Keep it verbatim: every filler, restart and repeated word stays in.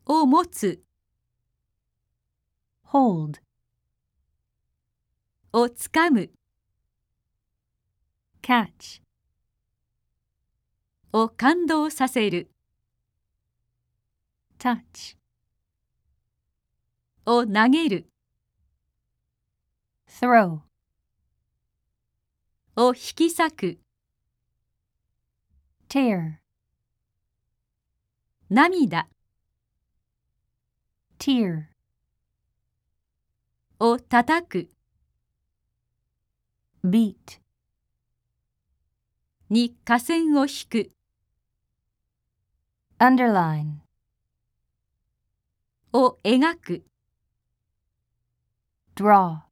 を持つ hold, をつかむ catch, を感動させる touch, を投げる throw, を引き裂く tear, 涙 tear, を叩く beat, に下線を引く underline, を描く draw.